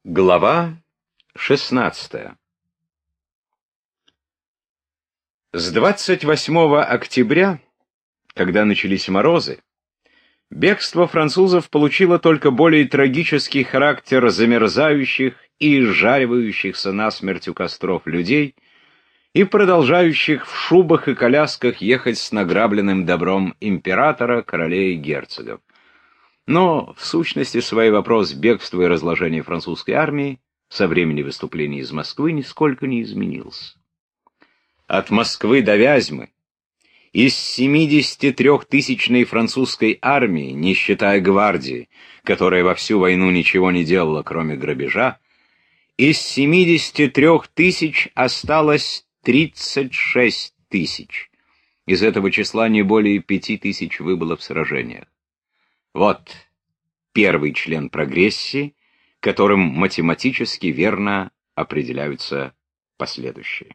Глава 16. С 28 октября, когда начались морозы, бегство французов получило только более трагический характер замерзающих и изжаривающихся насмерть у костров людей и продолжающих в шубах и колясках ехать с награбленным добром императора, королей и герцогов. Но в сущности своей вопрос бегства и разложения французской армии со времени выступления из Москвы нисколько не изменился. От Москвы до Вязьмы из 73-тысячной французской армии, не считая гвардии, которая во всю войну ничего не делала, кроме грабежа, из 73 тысяч осталось 36 тысяч. Из этого числа не более 5 тысяч выбыло в сражениях. Вот первый член прогрессии, которым математически верно определяются последующие.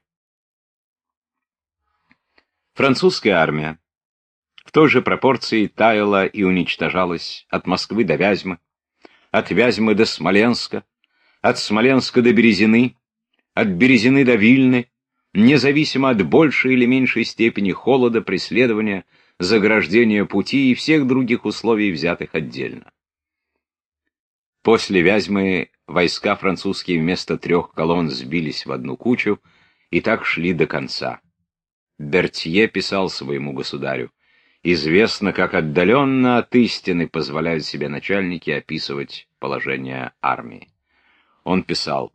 Французская армия в той же пропорции таяла и уничтожалась от Москвы до Вязьмы, от Вязьмы до Смоленска, от Смоленска до Березины, от Березины до Вильны, независимо от большей или меньшей степени холода, преследования, заграждения пути и всех других условий, взятых отдельно. После Вязьмы войска французские вместо 3 колонн сбились в одну кучу и так шли до конца. Бертье писал своему государю: «Известно, как отдаленно от истины позволяют себе начальники описывать положение армии». Он писал: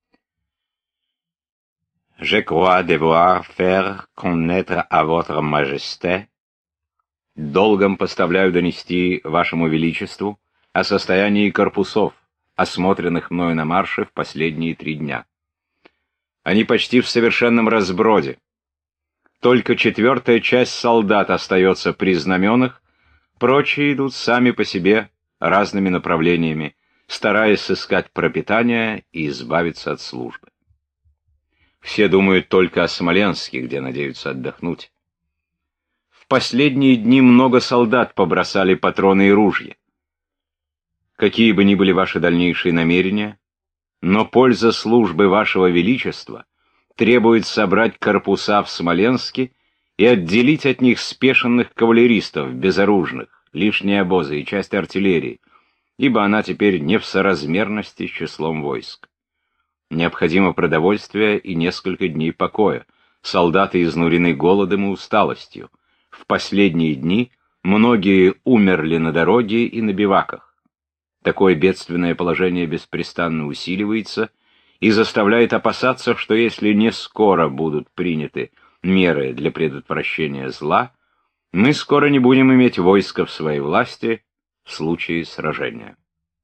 «Je crois devoir faire connaître à votre majesté, долгом поставляю донести вашему величеству о состоянии корпусов, осмотренных мною на марше в последние 3 дня. Они почти в совершенном разброде. Только 4-я часть солдат остается при знаменах, прочие идут сами по себе разными направлениями, стараясь сыскать пропитание и избавиться от службы. Все думают только о Смоленске, где надеются отдохнуть. В последние дни много солдат побросали патроны и ружья. Какие бы ни были ваши дальнейшие намерения, но польза службы вашего величества требует собрать корпуса в Смоленске и отделить от них спешенных кавалеристов, безоружных, лишние обозы и часть артиллерии, ибо она теперь не в соразмерности с числом войск. Необходимо продовольствие и несколько дней покоя. Солдаты изнурены голодом и усталостью. В последние дни многие умерли на дороге и на биваках. Такое бедственное положение беспрестанно усиливается и заставляет опасаться, что если не скоро будут приняты меры для предотвращения зла, мы скоро не будем иметь войска в своей власти в случае сражения».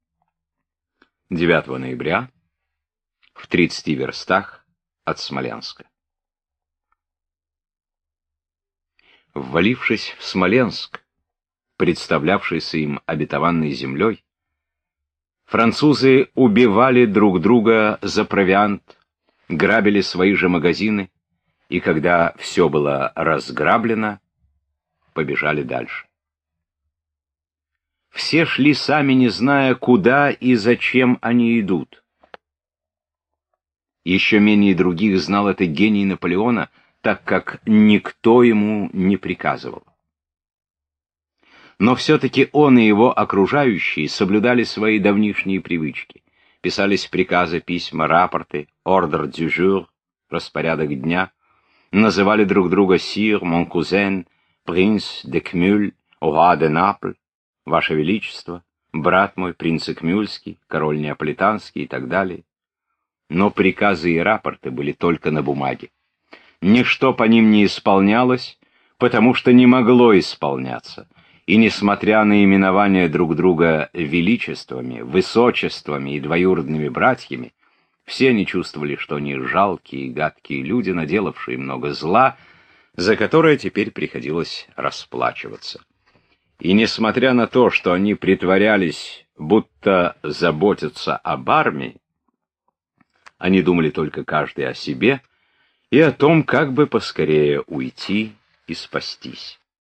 9 ноября в 30 верстах от Смоленска. Ввалившись в Смоленск, представлявшийся им обетованной землей, французы убивали друг друга за провиант, грабили свои же магазины, и когда все было разграблено, побежали дальше. Все шли сами, не зная, куда и зачем они идут. Еще менее других знал это гений Наполеона, так как никто ему не приказывал. Но все-таки он и его окружающие соблюдали свои давнишние привычки. Писались приказы, письма, рапорты, ordre du jour, распорядок дня, называли друг друга «Sire, mon cousin», «Принц де Кмюль», «Roi de Naples», «Ваше Величество», «Брат мой, принц Кмюльский», «Король Неаполитанский» и так далее. Но приказы и рапорты были только на бумаге. Ничто по ним не исполнялось, потому что не могло исполняться. И несмотря на именование друг друга величествами, высочествами и двоюродными братьями, все они чувствовали, что они жалкие и гадкие люди, наделавшие много зла, за которое теперь приходилось расплачиваться. И несмотря на то, что они притворялись, будто заботятся об армии, они думали только каждый о себе и о том, как бы поскорее уйти и спастись.